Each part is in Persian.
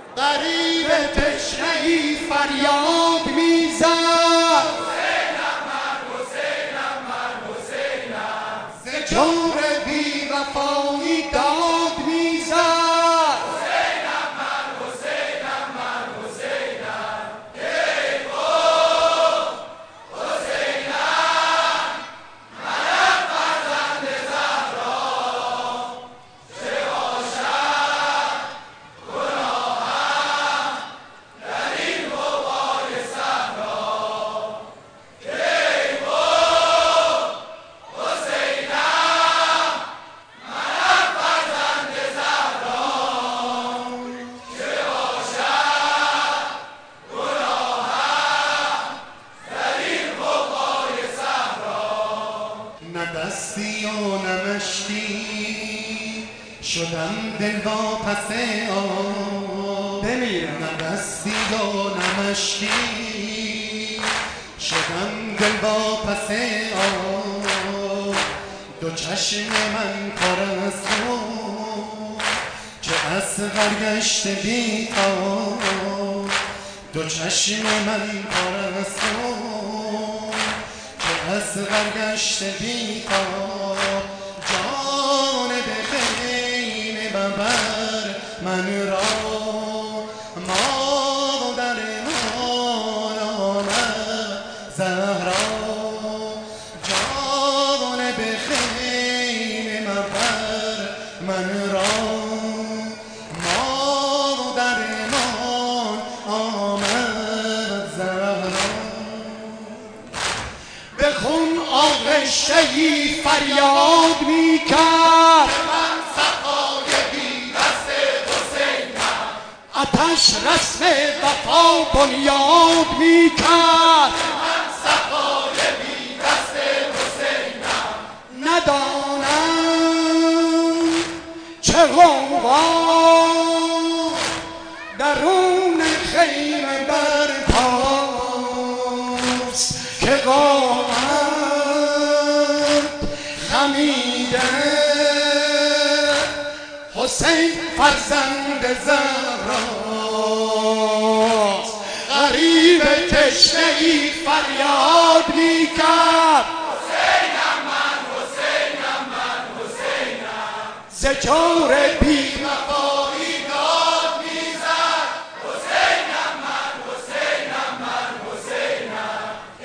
غریب تشنه‌ای فریاد میزد ز جور بی وفایی داد میزد نه دستی و نه مشتی شدم دل واپس آب بمیرم نه دستی و نه مشتی شدم دل واپس آب دو چشم من پر از تو که اصغر گشت بی‌تاب دو چشم من پر از تو اصغر گشت بی‌تاب جانب خیمه ببر من را مادر من آمد زهرا جانب خیمه ببر من را مادر من آمد زهرا به خون آغشته‌ای فریاد میکرد من سقای بی دست حسینم آتش رسم وفا بنیاد میکرد من سقای بی دست حسینم ندانم چه غوغا درون خیمه برپاست که قامت خمیده حسین فرزند زهراست غریب تشنه‌ای فریاد میکرد حسینم من حسینم من حسینم ز جور بی وفایی داد میزد حسینم من حسینم من حسینم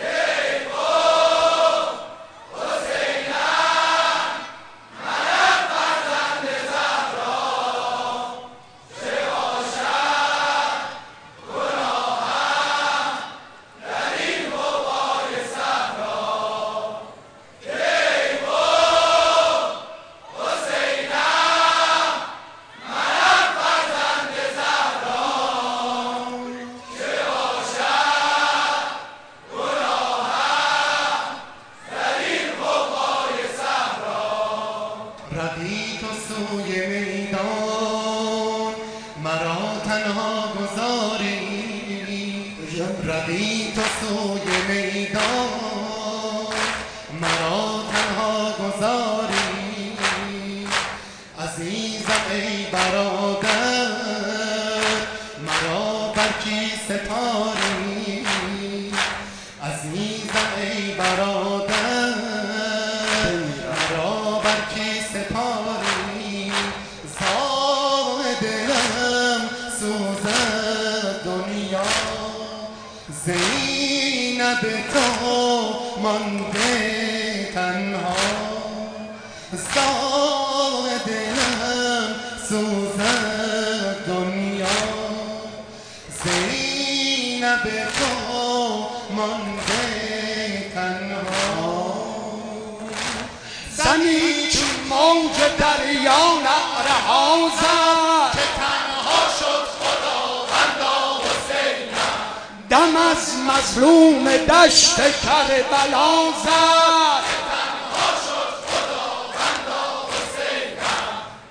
روی تو سوی میدان مرا تنها گذاری روی تو سوی میدان مرا تنها گذاری عزیزم ای برادر مرا بر کی سپاری عزیزم ای برادر مرا بر کی سپاری زار دلم سوزد دنیا زینب تو مانده تنها زار دلم سوزد دنیا زینب تو مانده تنها زنی چون موج دریا نعره ها زد که تنها شد خداوندا حسینم دم از مظلوم دشت کربلا زد که تنها شد خداوندا حسینم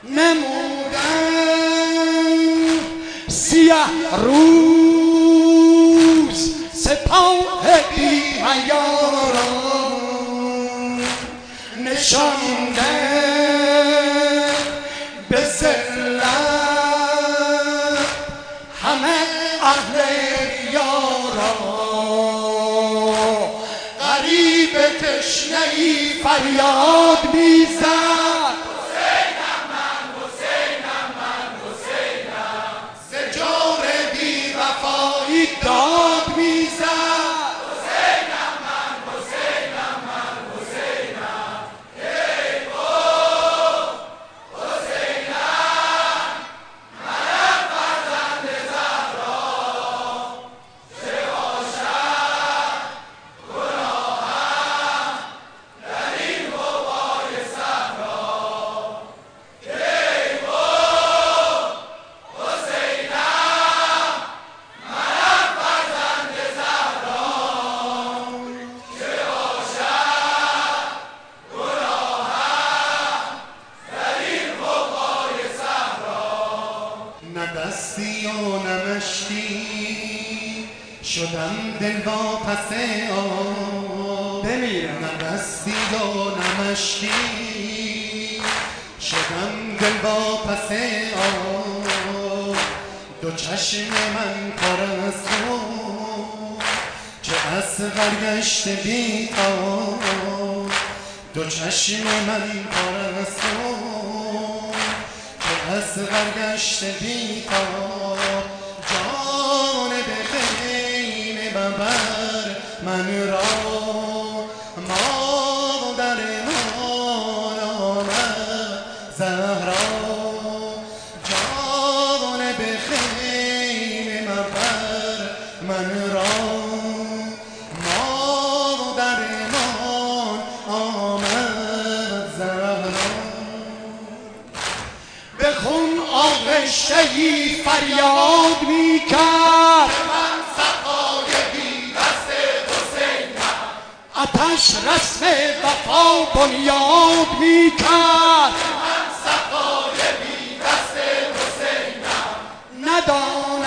نمودن سیه روز سپاه بی عیاران نشانده به ذلت تشنه‌ای فریاد میزد ز جور بی وفایی داد میزد نه دستی و نه مشتی شدم دل با پس آب بمیرم نه دستی و نه مشتی شدم دل با پس آب دو چشم من پر از تو چه اصغر گشته بی تاب دو چشم من پر از تو اصغر گشته بی تاب جانب خیمه ببر من را مادر من آمد زهرا جانب خیمه ببر من را مادر من آمد زهرا به خون آغشته‌ای فریاد میکرد من صفای بی دست حسینم آتش رسم وفا بنیاد میکرد من صفای بی دست حسینم ندانم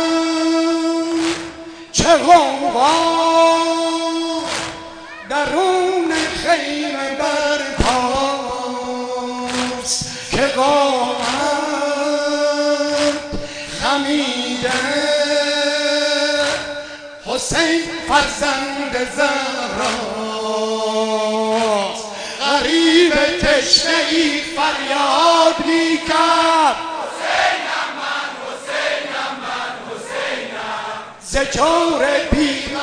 چه غوغا درون خیمه برپاست که قامت خمیده حسین فرزند زهراست غریب تشنه‌ای فریاد میکرد حسینم من حسینم من حسینم ز جور بی